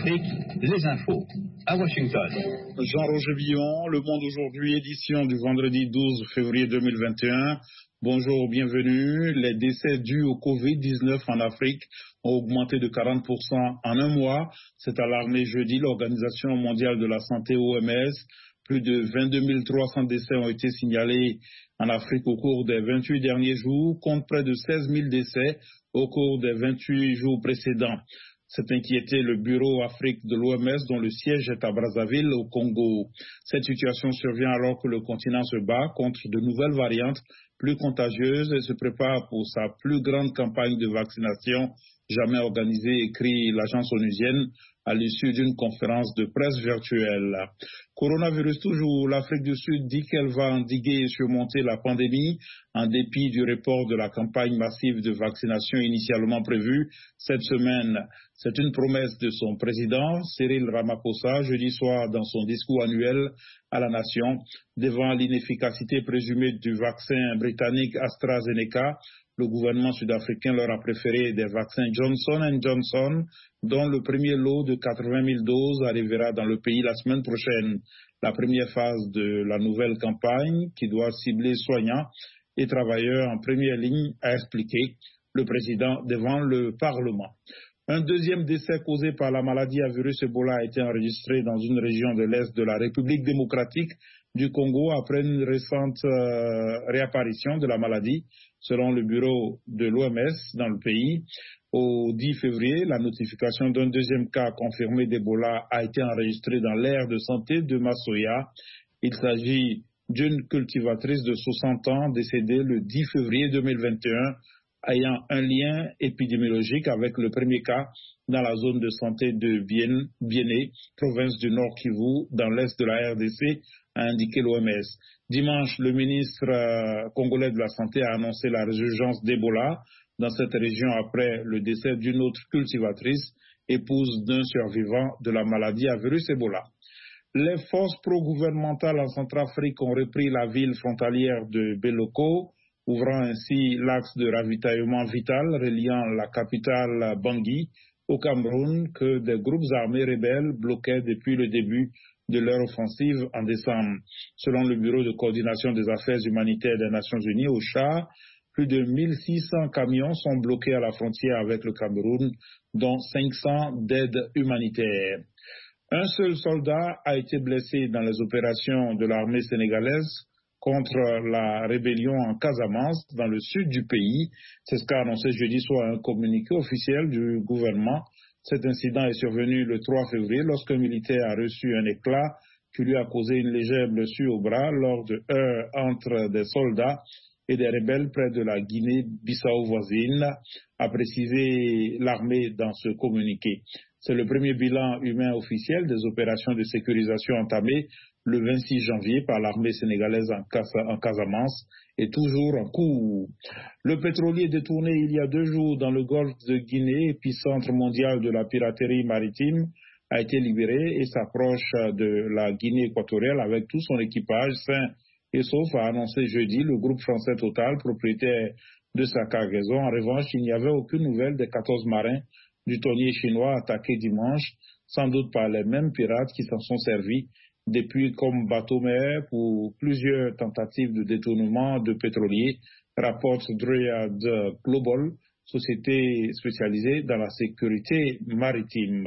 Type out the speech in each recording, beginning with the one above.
Afrique, les infos. À Washington. Jean-Roger Billon, Le Monde aujourd'hui, édition du vendredi 12 février 2021. Bonjour, bienvenue. Les décès dus au Covid-19 en Afrique ont augmenté de 40% en un mois. C'est alarmé jeudi l'Organisation mondiale de la santé OMS. Plus de 22 300 décès ont été signalés en Afrique au cours des 28 derniers jours, contre près de 16 000 décès au cours des 28 jours précédents. C'est inquiété le bureau Afrique de l'OMS dont le siège est à Brazzaville au Congo. Cette situation survient alors que le continent se bat contre de nouvelles variantes plus contagieuses et se prépare pour sa plus grande campagne de vaccination jamais organisée, écrit l'agence onusienne à l'issue d'une conférence de presse virtuelle. Coronavirus toujours, l'Afrique du Sud dit qu'elle va endiguer et surmonter la pandémie en dépit du report de la campagne massive de vaccination initialement prévue cette semaine. C'est une promesse de son président, Cyril Ramaphosa, jeudi soir dans son discours annuel à la nation, devant l'inefficacité présumée du vaccin britannique AstraZeneca. Le gouvernement sud-africain leur a préféré des vaccins Johnson & Johnson, dont le premier lot de 80 000 doses arrivera dans le pays la semaine prochaine. La première phase de la nouvelle campagne, qui doit cibler soignants et travailleurs en première ligne, a expliqué le président devant le Parlement. Un deuxième décès causé par la maladie à virus Ebola a été enregistré dans une région de l'Est de la République démocratique du Congo après une récente réapparition de la maladie. Selon le bureau de l'OMS dans le pays, au 10 février, la notification d'un deuxième cas confirmé d'Ebola a été enregistrée dans l'aire de santé de Massoya. Il s'agit d'une cultivatrice de 60 ans décédée le 10 février 2021, ayant un lien épidémiologique avec le premier cas dans la zone de santé de Biéné, province du Nord Kivu, dans l'est de la RDC, a indiqué l'OMS. Dimanche, le ministre congolais de la Santé a annoncé la résurgence d'Ebola dans cette région après le décès d'une autre cultivatrice, épouse d'un survivant de la maladie à virus Ebola. Les forces pro-gouvernementales en Centrafrique ont repris la ville frontalière de Beloko, ouvrant ainsi l'axe de ravitaillement vital reliant la capitale Bangui au Cameroun que des groupes armés rebelles bloquaient depuis le début de leur offensive en décembre. Selon le Bureau de coordination des affaires humanitaires des Nations Unies, OCHA, plus de 1600 camions sont bloqués à la frontière avec le Cameroun, dont 500 d'aide humanitaire. Un seul soldat a été blessé dans les opérations de l'armée sénégalaise contre la rébellion en Casamance, dans le sud du pays. C'est ce qu'a annoncé jeudi soir un communiqué officiel du gouvernement. Cet incident est survenu le 3 février lorsqu'un militaire a reçu un éclat qui lui a causé une légère blessure au bras lors de heurts entre des soldats et des rebelles près de la Guinée-Bissau voisine, a précisé l'armée dans ce communiqué. C'est le premier bilan humain officiel des opérations de sécurisation entamées le 26 janvier par l'armée sénégalaise en Casamance est toujours en cours. Le pétrolier détourné il y a 2 jours dans le golfe de Guinée, épicentre mondial de la piraterie maritime, a été libéré et s'approche de la Guinée équatoriale avec tout son équipage sain et sauf, a annoncé jeudi le groupe français Total, propriétaire de sa cargaison. En revanche, il n'y avait aucune nouvelle des 14 marins du tonnier chinois attaqué dimanche, sans doute par les mêmes pirates qui s'en sont servis depuis comme bateau-mère pour plusieurs tentatives de détournement de pétroliers, rapporte Dryad Global, société spécialisée dans la sécurité maritime.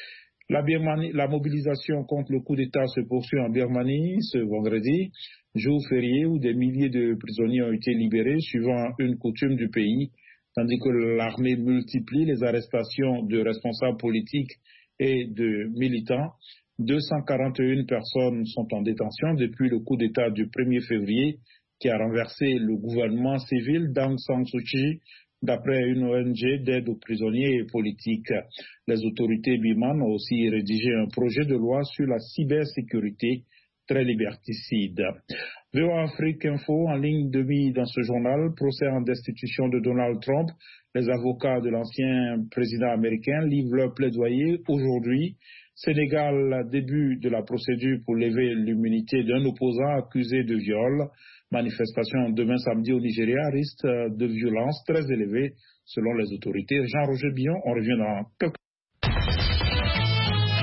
La mobilisation contre le coup d'État se poursuit en Birmanie ce vendredi, jour férié où des milliers de prisonniers ont été libérés suivant une coutume du pays, tandis que l'armée multiplie les arrestations de responsables politiques et de militants. 241 personnes sont en détention depuis le coup d'État du 1er février qui a renversé le gouvernement civil d'Aung San Suu Kyi, d'après une ONG d'aide aux prisonniers politiques. Les autorités birmanes ont aussi rédigé un projet de loi sur la cybersécurité très liberticide. VOA Afrique Info en ligne de midi dans ce journal, procès en destitution de Donald Trump. Les avocats de l'ancien président américain livrent leur plaidoyer aujourd'hui. Sénégal, début de la procédure pour lever l'immunité d'un opposant accusé de viol. Manifestation demain samedi au Nigeria, risque de violence très élevé selon les autorités. Jean-Roger Billon, on revient dans quelques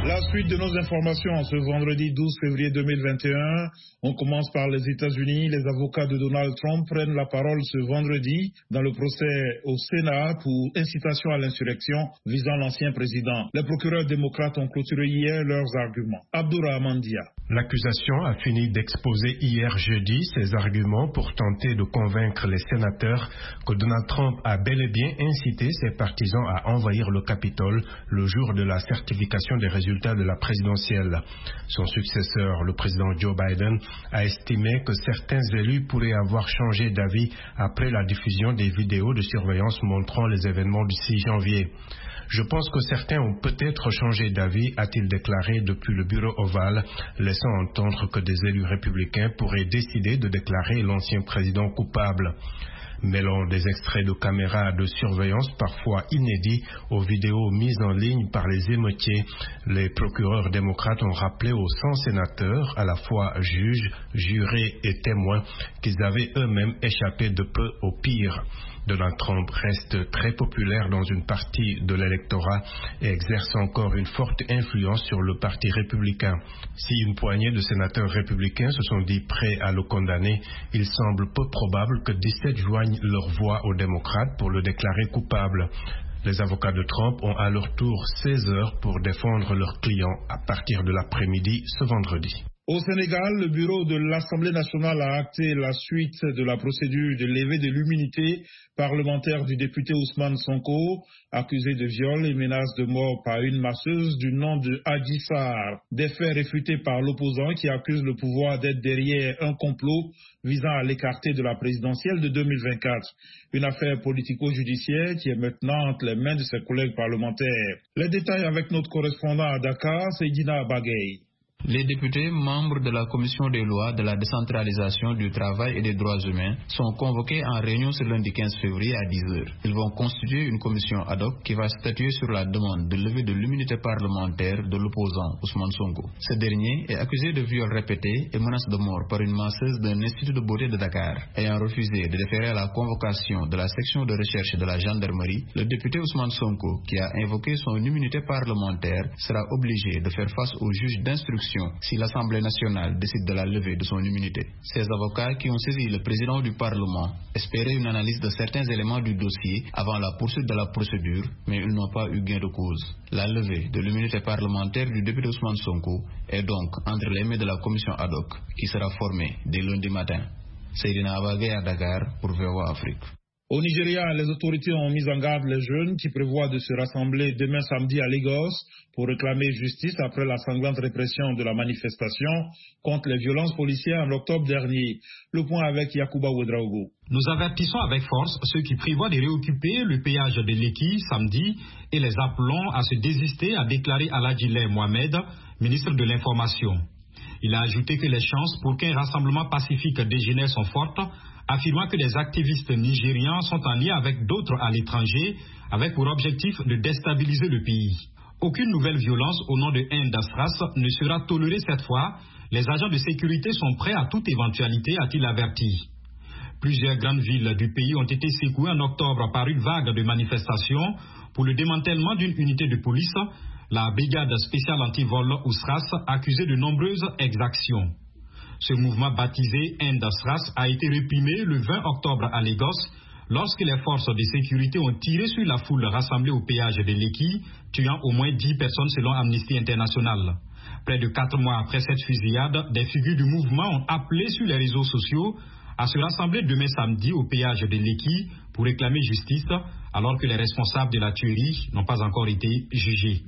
La suite de nos informations ce vendredi 12 février 2021. On commence par les États-Unis. Les avocats de Donald Trump prennent la parole ce vendredi dans le procès au Sénat pour incitation à l'insurrection visant l'ancien président. Les procureurs démocrates ont clôturé hier leurs arguments. Abdourahmane Dia. L'accusation a fini d'exposer hier jeudi ses arguments pour tenter de convaincre les sénateurs que Donald Trump a bel et bien incité ses partisans à envahir le Capitole le jour de la certification des résultats de la présidentielle. Son successeur, le président Joe Biden, a estimé que certains élus pourraient avoir changé d'avis après la diffusion des vidéos de surveillance montrant les événements du 6 janvier. Je pense que certains ont peut-être changé d'avis, a-t-il déclaré depuis le bureau ovale, laissant entendre que des élus républicains pourraient décider de déclarer l'ancien président coupable. Mêlant des extraits de caméras de surveillance parfois inédits aux vidéos mises en ligne par les émeutiers, les procureurs démocrates ont rappelé aux 100 sénateurs, à la fois juges, jurés et témoins, qu'ils avaient eux-mêmes échappé de peu au pire. Donald Trump reste très populaire dans une partie de l'électorat et exerce encore une forte influence sur le parti républicain. Si une poignée de sénateurs républicains se sont dit prêts à le condamner, il semble peu probable que 17 joignent leur voix aux démocrates pour le déclarer coupable. Les avocats de Trump ont à leur tour 16 heures pour défendre leurs clients à partir de l'après-midi ce vendredi. Au Sénégal, le bureau de l'Assemblée nationale a acté la suite de la procédure de levée de l'immunité parlementaire du député Ousmane Sonko, accusé de viol et menace de mort par une masseuse du nom de Adji Sarr. Des faits réfutés par l'opposant qui accuse le pouvoir d'être derrière un complot visant à l'écarter de la présidentielle de 2024. Une affaire politico-judiciaire qui est maintenant entre les mains de ses collègues parlementaires. Les détails avec notre correspondant à Dakar, Seydina Bagay. Les députés membres de la commission des lois de la décentralisation du travail et des droits humains sont convoqués en réunion ce lundi 15 février à 10h. Ils vont constituer une commission ad hoc qui va statuer sur la demande de levée de l'immunité parlementaire de l'opposant Ousmane Sonko. Ce dernier est accusé de viol répété et menace de mort par une masseuse d'un institut de beauté de Dakar. Ayant refusé de déférer à la convocation de la section de recherche de la gendarmerie, le député Ousmane Sonko, qui a invoqué son immunité parlementaire, sera obligé de faire face au juge d'instruction si l'Assemblée nationale décide de la levée de son immunité. Ces avocats qui ont saisi le président du Parlement espéraient une analyse de certains éléments du dossier avant la poursuite de la procédure, mais ils n'ont pas eu gain de cause. La levée de l'immunité parlementaire du député Ousmane Sonko est donc entre les mains de la commission ad hoc qui sera formée dès lundi matin. Seydina Abagay à Dakar pour VOA Afrique. Au Nigeria, les autorités ont mis en garde les jeunes qui prévoient de se rassembler demain samedi à Lagos pour réclamer justice après la sanglante répression de la manifestation contre les violences policières en octobre dernier. Le point avec Yacouba Ouedraogo. Nous avertissons avec force ceux qui prévoient de réoccuper le péage de Lekki samedi et les appelons à se désister, a déclaré Aladjile Mohamed, ministre de l'Information. Il a ajouté que les chances pour qu'un rassemblement pacifique dégénère sont fortes, affirmant que des activistes nigérians sont en lien avec d'autres à l'étranger, avec pour objectif de déstabiliser le pays. Aucune nouvelle violence au nom de Indastras ne sera tolérée cette fois. Les agents de sécurité sont prêts à toute éventualité, a-t-il averti. Plusieurs grandes villes du pays ont été secouées en octobre par une vague de manifestations pour le démantèlement d'une unité de police, la brigade spéciale anti-vol Ousras, accusée de nombreuses exactions. Ce mouvement baptisé Indastras a été réprimé le 20 octobre à Lagos lorsque les forces de sécurité ont tiré sur la foule rassemblée au péage de Lekki, tuant au moins 10 personnes selon Amnesty International. Près de 4 mois après cette fusillade, des figures du mouvement ont appelé sur les réseaux sociaux à se rassembler demain samedi au péage de Lekki pour réclamer justice, alors que les responsables de la tuerie n'ont pas encore été jugés.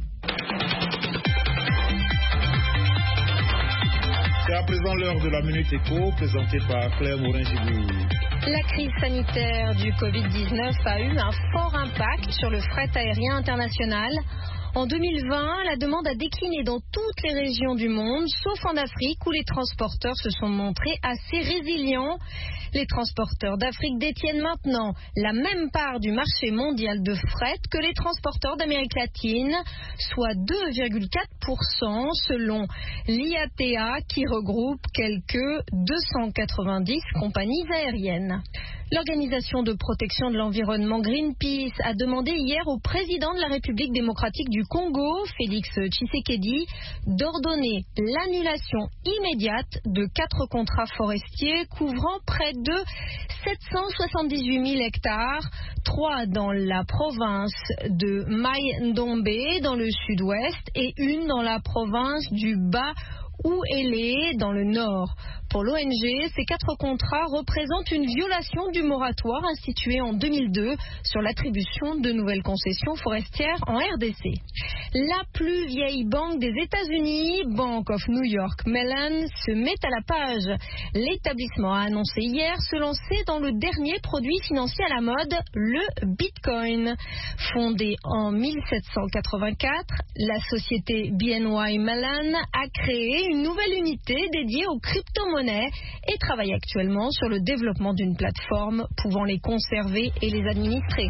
C'est à présent l'heure de la Minute Éco, présentée par Claire Morin-Gibou. La crise sanitaire du Covid-19 a eu un fort impact sur le fret aérien international. En 2020, la demande a décliné dans toutes les régions du monde, sauf en Afrique où les transporteurs se sont montrés assez résilients. Les transporteurs d'Afrique détiennent maintenant la même part du marché mondial de fret que les transporteurs d'Amérique latine, soit 2,4% selon l'IATA qui regroupe quelques 290 compagnies aériennes. L'organisation de protection de l'environnement Greenpeace a demandé hier au président de la République démocratique du Congo, Félix Tshisekedi, d'ordonner l'annulation immédiate de 4 contrats forestiers couvrant près de 778 000 hectares, 3 dans la province de Mai-Ndombe dans le sud-ouest et 1 dans la province du Bas-Ouélé dans le nord. Pour l'ONG, ces 4 contrats représentent une violation du moratoire institué en 2002 sur l'attribution de nouvelles concessions forestières en RDC. La plus vieille banque des États-Unis, Bank of New York Mellon, se met à la page. L'établissement a annoncé hier se lancer dans le dernier produit financier à la mode, le Bitcoin. Fondée en 1784, la société BNY Mellon a créé une nouvelle unité dédiée aux crypto-monnaies et travaille actuellement sur le développement d'une plateforme pouvant les conserver et les administrer.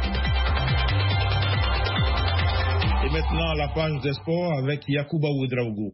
Et maintenant, la page des sports avec Yacouba Ouedraogo.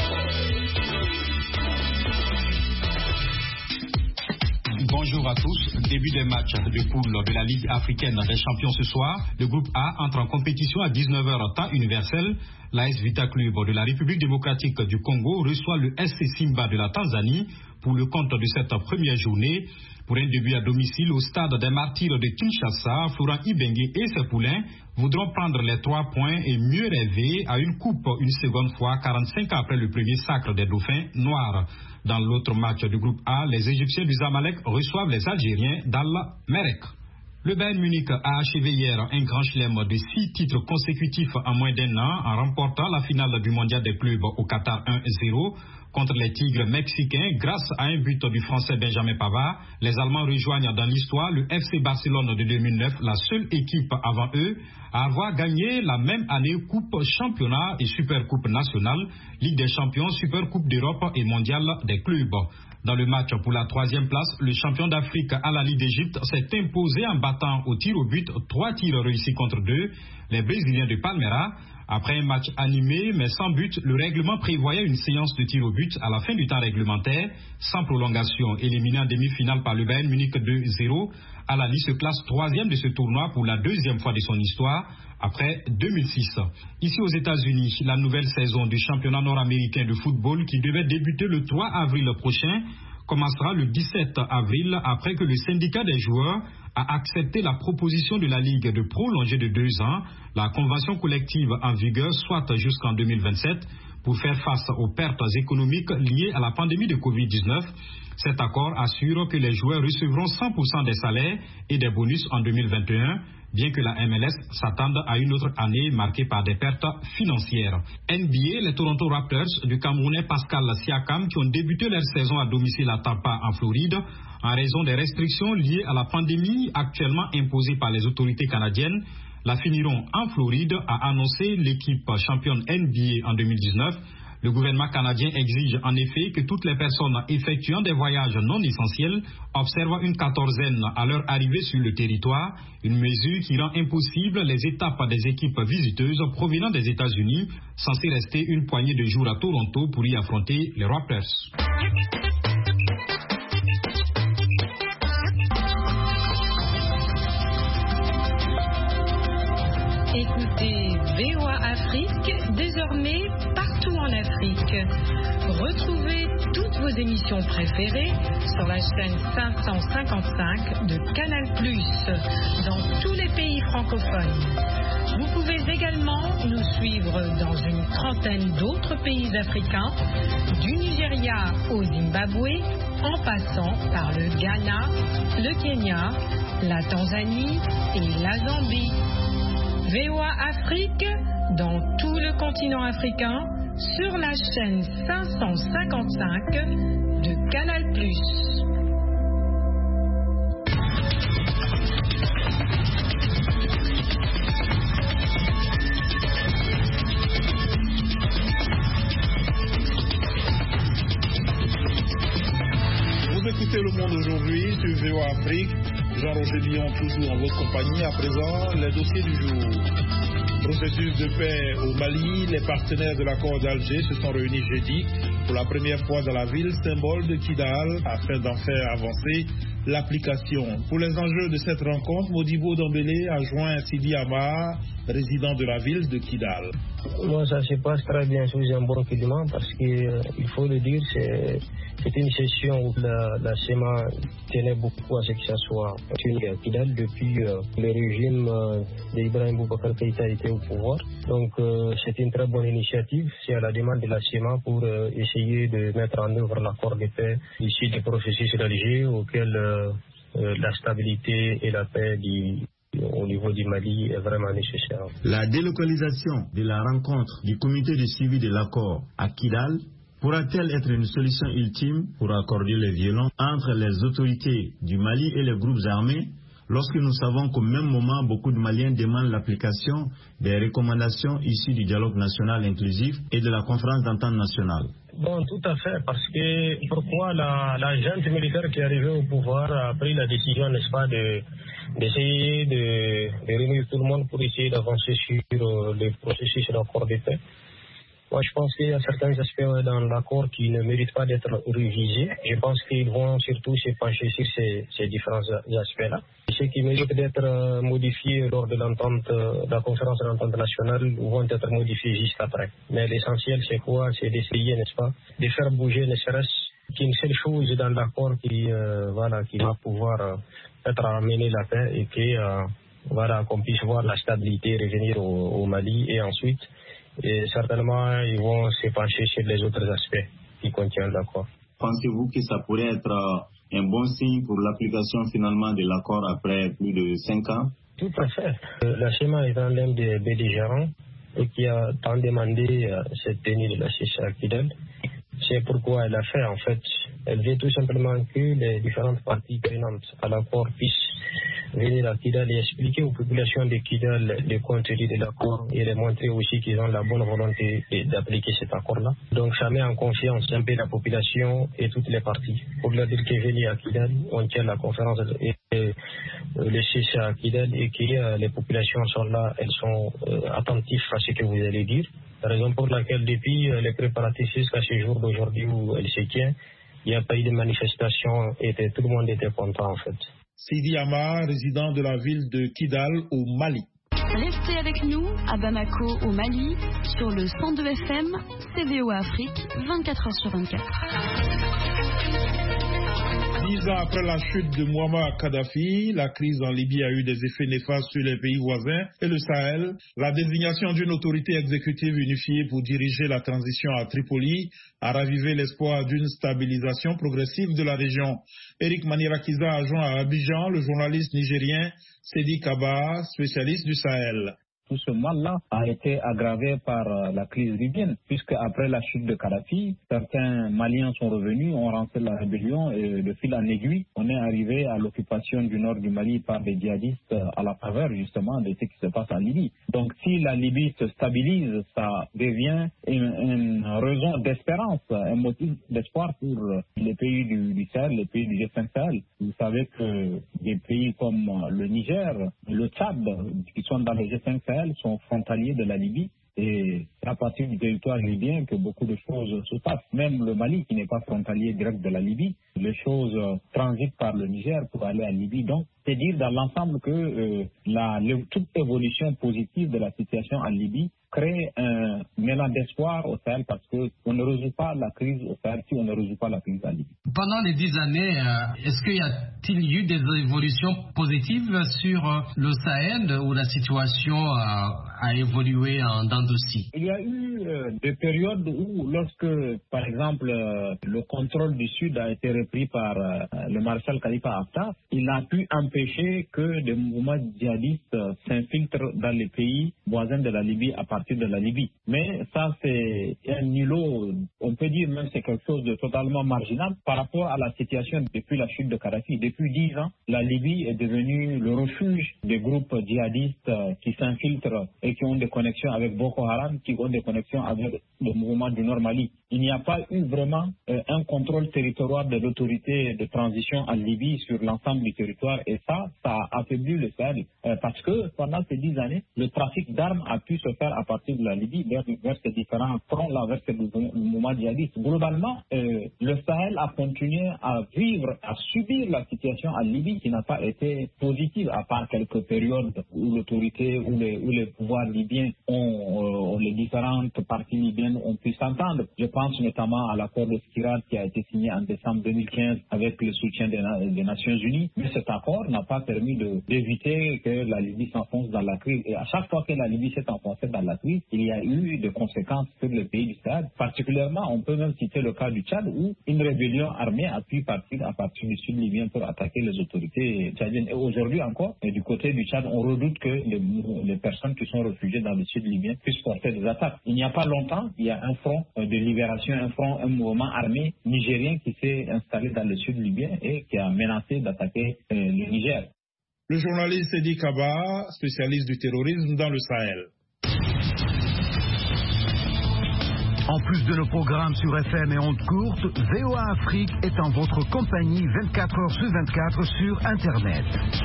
Bonjour à tous. Début des matchs de poule de la Ligue africaine des champions ce soir. Le groupe A entre en compétition à 19h temps universel. L'AS Vita Club de la République démocratique du Congo reçoit le SC Simba de la Tanzanie pour le compte de cette première journée. Pour un début à domicile au stade des Martyrs de Kinshasa, Florent Ibenge et ses poulains voudront prendre les 3 points et mieux rêver à une coupe une seconde fois 45 ans après le premier sacre des Dauphins noirs. Dans l'autre match du groupe A, les Égyptiens du Zamalek reçoivent les Algériens d'Al-Merrek. Le Bayern Munich a achevé hier un grand chelem de 6 titres consécutifs en moins d'un an en remportant la finale du mondial des clubs au Qatar 1-0 contre les Tigres mexicains grâce à un but du Français Benjamin Pavard. Les Allemands rejoignent dans l'histoire le FC Barcelone de 2009, la seule équipe avant eux à avoir gagné la même année Coupe Championnat et Supercoupe nationale, Ligue des Champions, Supercoupe d'Europe et Mondial des clubs. Dans le match pour la 3e place, le champion d'Afrique Al-Ahly d'Égypte s'est imposé en battant au tir au but 3 tirs réussis contre 2, les Brésiliens de Palmeiras. Après un match animé mais sans but, le règlement prévoyait une séance de tir au but à la fin du temps réglementaire, sans prolongation. Éliminé en demi-finale par le Bayern Munich 2-0, Al-Ahly se classe 3e de ce tournoi pour la 2e fois de son histoire, après 2006. Ici aux États-Unis, la nouvelle saison du championnat nord-américain de football qui devait débuter le 3 avril prochain commencera le 17 avril après que le syndicat des joueurs a accepté la proposition de la Ligue de prolonger de 2 ans la convention collective en vigueur, soit jusqu'en 2027, pour faire face aux pertes économiques liées à la pandémie de Covid-19. Cet accord assure que les joueurs recevront 100% des salaires et des bonus en 2021, bien que la MLS s'attende à une autre année marquée par des pertes financières. NBA, les Toronto Raptors du Camerounais Pascal Siakam, qui ont débuté leur saison à domicile à Tampa en Floride, en raison des restrictions liées à la pandémie actuellement imposées par les autorités canadiennes, la finiront en Floride, a annoncé l'équipe championne NBA en 2019. Le gouvernement canadien exige en effet que toutes les personnes effectuant des voyages non essentiels observent une 14aine à leur arrivée sur le territoire, une mesure qui rend impossible les étapes des équipes visiteuses provenant des États-Unis, censées rester une poignée de jours à Toronto pour y affronter les Raptors. Écoutez VOA Afrique, désormais partout en Afrique. Retrouvez toutes vos émissions préférées sur la chaîne 555 de Canal+, dans tous les pays francophones. Vous pouvez également nous suivre dans une trentaine d'autres pays africains, du Nigeria au Zimbabwe, en passant par le Ghana, le Kenya, la Tanzanie et la Zambie. VOA Afrique, dans tout le continent africain, sur la chaîne 555 de Canal+. Vous écoutez Le Monde aujourd'hui sur VOA Afrique. Jean-Roger Lyon, toujours en votre compagnie. À présent, les dossiers du jour. Processus de paix au Mali. Les partenaires de l'accord d'Alger se sont réunis jeudi pour la première fois dans la ville, symbole de Kidal, afin d'en faire avancer l'application. Pour les enjeux de cette rencontre, Modibo Dembélé a joint Sidi Amar, résident de la ville de Kidal. Moi, ça se passe très bien sous un bon climat parce qu'il faut le dire, c'est une session où la CEMA tenait beaucoup à ce que ça soit tenu à Kidal depuis le régime d'Ibrahim Boubacar Keïta était au pouvoir. Donc, c'est une très bonne initiative. C'est à la demande de la CEMA pour essayer de mettre en œuvre l'accord de paix ici du processus d'Alger auquel la stabilité et la paix au niveau du Mali est vraiment nécessaire. La délocalisation de la rencontre du comité de suivi de l'accord à Kidal pourra-t-elle être une solution ultime pour accorder les violons entre les autorités du Mali et les groupes armés, lorsque nous savons qu'au même moment, beaucoup de Maliens demandent l'application des recommandations issues du dialogue national inclusif et de la conférence d'entente nationale? Bon, tout à fait, parce que pourquoi la junte militaire qui est arrivée au pouvoir a pris la décision, n'est-ce pas, d'essayer de réunir tout le monde pour essayer d'avancer sur le processus d'accord de paix. Moi, je pense qu'il y a certains aspects dans l'accord qui ne méritent pas d'être révisés. Je pense qu'ils vont surtout se pencher sur ces différents aspects-là. Ce qui mérite d'être modifiés lors de l'entente, de la conférence de l'entente nationale, vont être modifiés juste après. Mais l'essentiel, c'est quoi? C'est d'essayer, n'est-ce pas, de faire bouger ne serait-ce qu'une seule chose dans l'accord qui va pouvoir être amener la paix et qu'on puisse voir la stabilité revenir au Mali et ensuite. Et certainement, ils vont se pencher sur les autres aspects qui contiennent l'accord. Pensez-vous que ça pourrait être un bon signe pour l'application finalement de l'accord après plus de 5 ans? Tout à fait. La CEMA est l'un des belligérants et qui a tant demandé cette tenue de la CECA à Kidal. C'est pourquoi elle a fait, en fait, elle veut tout simplement que les différentes parties prenantes à l'accord puissent venir à Kidal et expliquer aux populations de Kidal le contenu de l'accord et les montrer aussi qu'ils ont la bonne volonté d'appliquer cet accord-là. Donc ça met en confiance un peu la population et toutes les parties. Pour leur dire que venir à Kidal, on tient la conférence et le CCA à Kidal et que les populations sont là, elles sont attentives à ce que vous allez dire. La raison pour laquelle depuis les préparatifs jusqu'à ce jour d'aujourd'hui où elle se tient, il n'y a pas eu de manifestation et tout le monde était content en fait. Sidi Amar, résident de la ville de Kidal au Mali. Restez avec nous à Bamako au Mali sur le 102 FM, VOA Afrique, 24 h sur 24. 10 ans après la chute de Muammar Kadhafi, la crise en Libye a eu des effets néfastes sur les pays voisins et le Sahel. La désignation d'une autorité exécutive unifiée pour diriger la transition à Tripoli a ravivé l'espoir d'une stabilisation progressive de la région. Eric Manirakiza a joint à Abidjan le journaliste nigérien Sedi Kaba, spécialiste du Sahel. Tout ce mal-là a été aggravé par la crise libyenne, puisque après la chute de Kadhafi, certains Maliens sont revenus, ont lancé la rébellion et de fil en aiguille, on est arrivé à l'occupation du nord du Mali par des djihadistes à la faveur justement de ce qui se passe en Libye. Donc si la Libye se stabilise, ça devient une raison d'espérance, un motif d'espoir pour les pays du Sahel, les pays du G5 Sahel. Vous savez que des pays comme le Niger, le Tchad, qui sont dans le G5 Sahel, sont frontaliers de la Libye et c'est à partir du territoire libyen que beaucoup de choses se passent. Même le Mali, qui n'est pas frontalier direct de la Libye, les choses transitent par le Niger pour aller en Libye. Donc, c'est dire dans l'ensemble que toute évolution positive de la situation en Libye crée un mélange d'espoir au Sahel parce qu'on ne résout pas la crise au Sahel si on ne résout pas la crise en Libye. Pendant les 10 années, est-ce qu'il y a-t-il eu des évolutions positives sur le Sahel où la situation a évolué en dents de scie? Il y a eu des périodes où, lorsque, par exemple, le contrôle du Sud a été repris par le maréchal Khalifa Haftar, il a pu empêcher que des mouvements djihadistes s'infiltrent dans les pays voisins de la Libye à partir de la Libye. Mais ça, c'est un îlot, on peut dire même c'est quelque chose de totalement marginal par rapport à la situation depuis la chute de Kadhafi. Depuis 10 ans, la Libye est devenue le refuge des groupes djihadistes qui s'infiltrent et qui ont des connexions avec Boko Haram, qui ont des connexions avec le mouvement du Nord Mali. Il n'y a pas eu vraiment un contrôle territorial de l'autorité de transition en Libye sur l'ensemble du territoire et ça a affaibli le Sahel parce que pendant ces 10 années, le trafic d'armes a pu se faire à partir de la Libye vers ces différents fronts-là, vers ces mouvements djihadistes. Globalement, le Sahel a continué à vivre, à subir la situation en Libye qui n'a pas été positive, à part quelques périodes où l'autorité, où les pouvoirs libyens les différentes parties libyennes ont pu s'entendre. Je pense notamment à l'accord de Skhirat qui a été signé en décembre 2015 avec le soutien des Nations Unies. Mais cet accord n'a pas permis d'éviter que la Libye s'enfonce dans la crise. Et à chaque fois que la Libye s'est enfoncée dans la crise, il y a eu des conséquences sur le pays du Sahel. Particulièrement, on peut même citer le cas du Tchad où une rébellion armée a pu partir à partir du sud libyen pour attaquer les autorités tchadiennes. Et aujourd'hui encore, du côté du Tchad, on redoute que les personnes qui sont réfugiées dans le sud libyen puissent porter des attaques. Il n'y a pas longtemps, il y a un front de libération, un mouvement armé nigérien qui s'est installé dans le sud libyen et qui a menacé d'attaquer le Niger. Le journaliste Sedi Kaba, spécialiste du terrorisme dans le Sahel. En plus de nos programmes sur FM et ondes courtes, VOA Afrique est en votre compagnie 24 heures sur 24 sur Internet.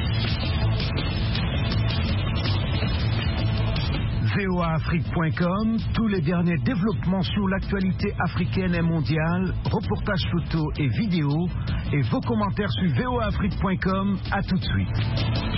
voaafrique.com, tous les derniers développements sur l'actualité africaine et mondiale, reportages photos et vidéos, et vos commentaires sur voaafrique.com. À tout de suite.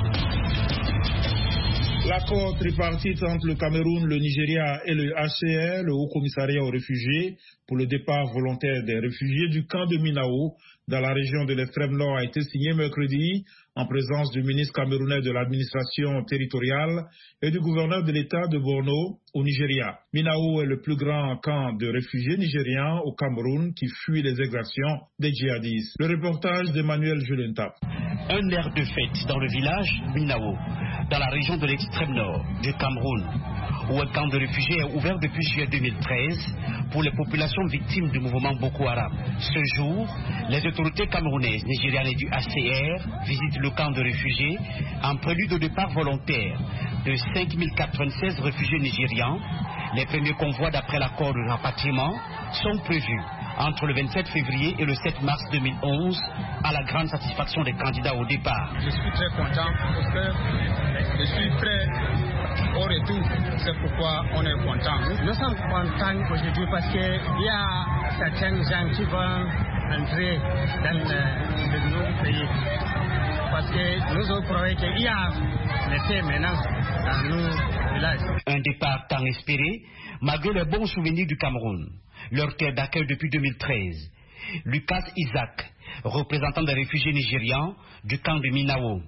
L'accord tripartite entre le Cameroun, le Nigeria et le HCR, le Haut Commissariat aux réfugiés, pour le départ volontaire des réfugiés du camp de Minao, dans la région de l'extrême nord, a été signé mercredi en présence du ministre camerounais de l'administration territoriale et du gouverneur de l'État de Borno au Nigeria. Minao est le plus grand camp de réfugiés nigérians au Cameroun qui fuit les exactions des djihadistes. Le reportage d'Emmanuel Julentap. Un air de fête dans le village Minao, dans la région de l'extrême nord du Cameroun, où un camp de réfugiés est ouvert depuis juillet 2013 pour les populations victimes du mouvement Boko Haram. Ce jour, les autorités camerounaises, nigérianes et du HCR visitent le camp de réfugiés en prélude au départ volontaire de 5096 réfugiés nigérians. Les premiers convois d'après l'accord de rapatriement sont prévus entre le 27 février et le 7 mars 2011 à la grande satisfaction des candidats au départ. Je suis très content parce que je suis prêt au retour. C'est pourquoi on est content. Nous sommes contents aujourd'hui parce qu'il y a certains gens qui vont entrer dans le nouveau pays. Parce que nous avons prouvé qu'il y a l'été maintenant dans nos villages. Un départ tant espéré, malgré les bons souvenirs du Cameroun, leur terre d'accueil depuis 2013. Lucas Isaac, représentant des réfugiés nigérians du camp de Minao.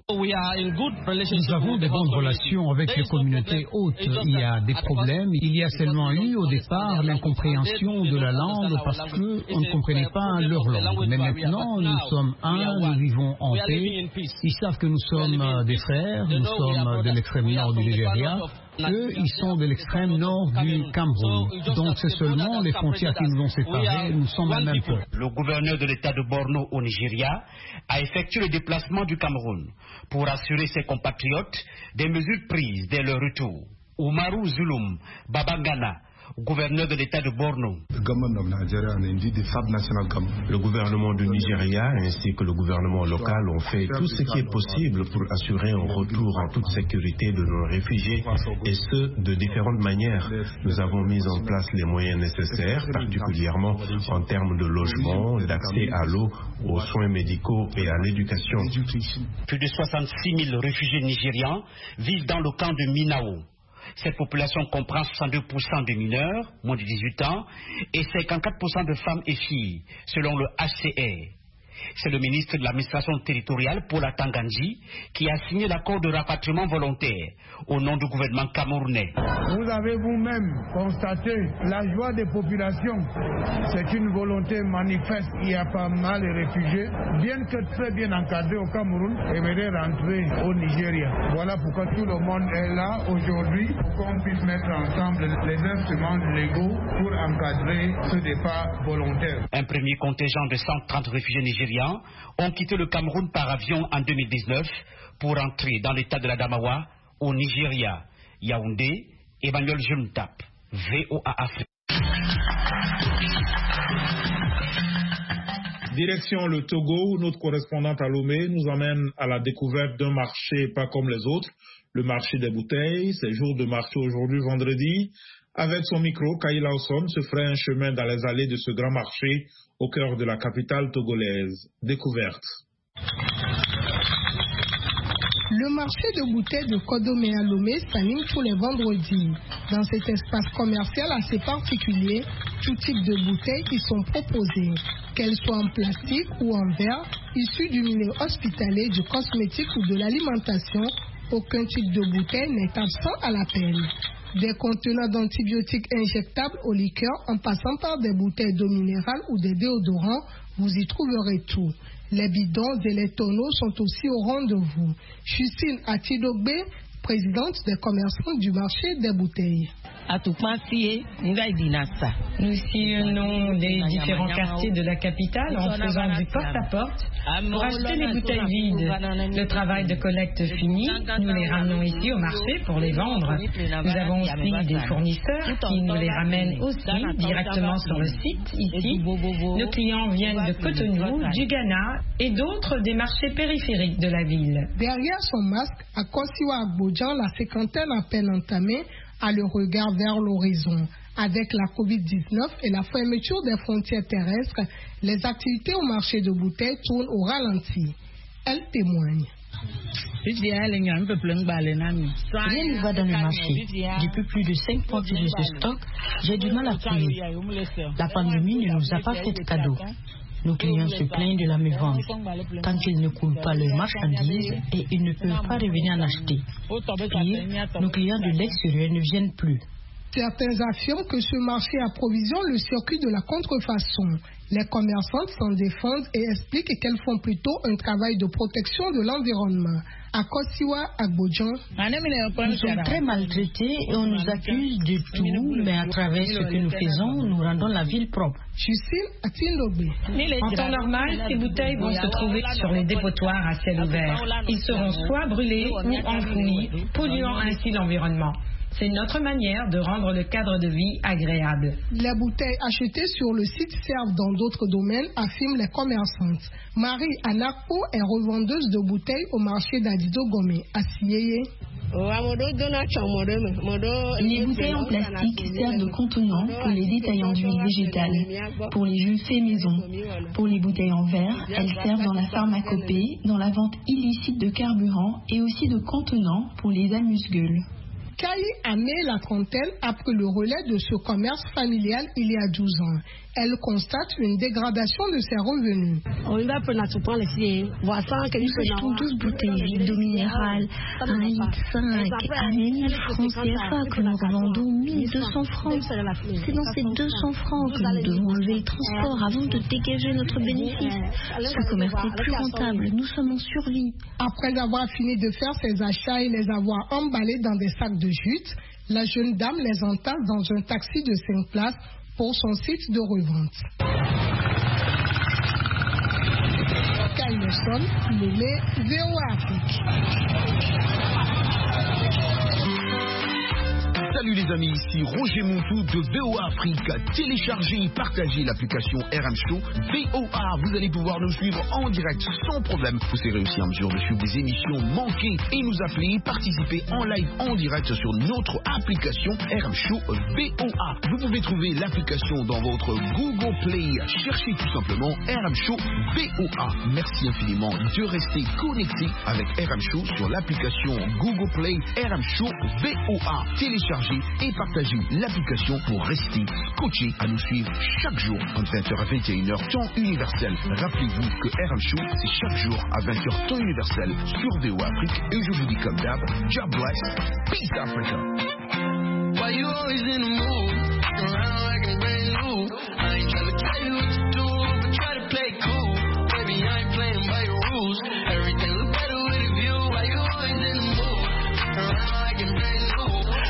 Nous avons de bonnes relations avec les communautés hautes. Il y a des problèmes. Il y a seulement eu au départ l'incompréhension de la langue parce qu'on ne comprenait pas leur langue. Mais maintenant, nous sommes nous vivons en paix. Ils savent que nous sommes des frères, nous sommes de l'extrême nord du Nigeria. Eux, ils sont de l'extrême nord du Cameroun. Donc c'est seulement les frontières qui nous ont séparés. Nous sommes à même peuple. Le gouverneur de l'État de Borno au Nigeria a effectué le déplacement du Cameroun pour assurer ses compatriotes des mesures prises dès leur retour. Umaru Zulum Babangana, gouverneur de l'État de Borno. Le gouvernement du Nigeria ainsi que le gouvernement local ont fait tout ce qui est possible pour assurer un retour en toute sécurité de nos réfugiés, et ce, de différentes manières. Nous avons mis en place les moyens nécessaires, particulièrement en termes de logement, d'accès à l'eau, aux soins médicaux et à l'éducation. Plus de 66 000 réfugiés nigérians vivent dans le camp de Minao. Cette population comprend 62% de mineurs, moins de 18 ans, et 54% de femmes et filles, selon le HCR. C'est le ministre de l'administration territoriale, Paula Tangandji, qui a signé l'accord de rapatriement volontaire au nom du gouvernement camerounais. Vous avez vous-même constaté la joie des populations. C'est une volonté manifeste. Il y a pas mal de réfugiés, bien que très bien encadrés au Cameroun, aimeraient rentrer au Nigeria. Voilà pourquoi tout le monde est là aujourd'hui, pour qu'on puisse mettre ensemble les instruments légaux pour encadrer ce départ volontaire. Un premier contingent de 130 réfugiés nigériens ont quitté le Cameroun par avion en 2019 pour entrer dans l'état de l'Adamawa au Nigeria. Yaoundé, Emmanuel Julentap, VOA Afrique. Direction le Togo, où notre correspondante à Lomé nous emmène à la découverte d'un marché pas comme les autres, le marché des bouteilles. C'est jour de marché aujourd'hui, vendredi. Avec son micro, Kaï Lawson se ferait un chemin dans les allées de ce grand marché au cœur de la capitale togolaise. Découverte. Le marché de bouteilles de Kodome à Lomé s'anime tous les vendredis. Dans cet espace commercial assez particulier, tout type de bouteilles y sont proposées, qu'elles soient en plastique ou en verre, issues du milieu hospitalier, du cosmétique ou de l'alimentation. Aucun type de bouteille n'est absent à l'appel. Des contenants d'antibiotiques injectables aux liqueurs en passant par des bouteilles d'eau minérale ou des déodorants, vous y trouverez tout. Les bidons et les tonneaux sont aussi au rendez-vous. Justine Atidogbe, présidente des commerçants du marché des bouteilles. Nous sillonnons les différents quartiers de la capitale en faisant du porte-à-porte pour acheter les bouteilles vides. Le travail de collecte fini, nous les ramenons ici au marché pour les vendre. Nous avons aussi des fournisseurs qui nous les ramènent aussi directement sur le site ici. Nos clients viennent de Cotonou, du Ghana et d'autres des marchés périphériques de la ville. Derrière son masque, à Kosiwa Agbodjan, la cinquantaine à peine entamée, a le regard vers l'horizon. Avec la COVID-19 et la fermeture des frontières terrestres, les activités au marché de bouteilles tournent au ralenti. Elle témoigne. Rien ne va dans le marché. Depuis plus de 5 mois que j'ai ce stock, j'ai du mal à trouver. La pandémie ne nous a pas fait de cadeau. Nos clients se plaignent de la mévente, tant qu'ils ne coulent pas leurs marchandises et ils ne peuvent pas revenir en acheter. Pire, nos clients de l'extérieur ne viennent plus. Certains affirment que ce marché approvisionne le circuit de la contrefaçon. Les commerçantes s'en défendent et expliquent qu'elles font plutôt un travail de protection de l'environnement. À Kosiwa Agbodjan, nous sommes très maltraités et on nous accuse de tout, mais à travers ce que nous faisons, nous rendons la ville propre. En temps normal, ces bouteilles vont se trouver sur les dépotoirs à ciel ouvert. Ils seront soit brûlés ou enfouis, polluant ainsi l'environnement. C'est notre manière de rendre le cadre de vie agréable. Les bouteilles achetées sur le site servent dans d'autres domaines, affirment les commerçantes. Marie Anakpo est revendeuse de bouteilles au marché d'Adido Gomé, à Siyeye. Les bouteilles en plastique servent de contenants pour les détaillants d'huile végétale, pour les jus faits maison. Pour les bouteilles en verre, elles servent dans la pharmacopée, dans la vente illicite de carburant et aussi de contenants pour les amuse-gueules. Kali a né la trentaine après le relais de ce commerce familial il y a 12 ans. Elle constate une dégradation de ses revenus. Nous achetons 12 bouteilles vides d'eau minérale à 1,5 litre à 1000 francs CFA que nous revendons 1200 francs. C'est dans ces 200 francs que nous devons enlever le transport avant de dégager notre bénéfice. Ce commerce n'est plus rentable, nous sommes en survie. Après avoir fini de faire ses achats et les avoir emballés dans des sacs de jute, la jeune dame les entasse dans un taxi de 5 places pour son site de revente. Kyle Nelson, nommé VOA Afrique. Salut les amis, ici Roger Montou de VOA Afrique. Téléchargez et partagez l'application RM Show VOA. Vous allez pouvoir nous suivre en direct sans problème. Vous serez aussi en mesure de suivre des émissions manquées et nous appeler, participer en live en direct sur notre application RM Show VOA. Vous pouvez trouver l'application dans votre Google Play. Cherchez tout simplement RM Show VOA. Merci infiniment de rester connecté avec RM Show sur l'application Google Play RM Show VOA. Téléchargez et partagez l'application pour rester scotché à nous suivre chaque jour entre 20h à 21h temps universel. Rappelez-vous que RM Show c'est chaque jour à 20h temps universel sur VOA Afrique et je vous dis comme d'hab, God bless, peace Africa. Why you always in the mood? Around like I'm brand new. I ain't trying to tell you what to do, but try to play cool. Baby, I ain't playing by your rules. Everything look better with a view. Why you always in the mood? Around like I'm brand new.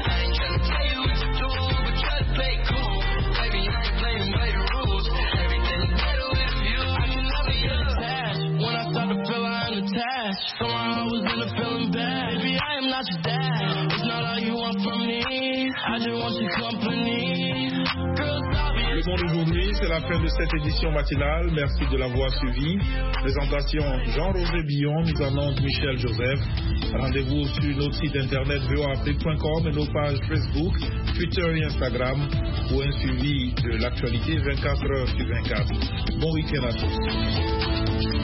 Somehow I was in a feeling bad. Baby, I am not your dad. It's not all you want from me. I just want your company. Girl, stop it. monde aujourd'hui, c'est la fin de cette édition matinale. Merci de l'avoir suivi. Présentation Jean-Roger Billon, mise en onde Michel Joseph. Rendez-vous sur notre site internet voafrique.com et nos pages Facebook, Twitter et Instagram pour un suivi de l'actualité 24 heures sur 24. Bon week-end à tous.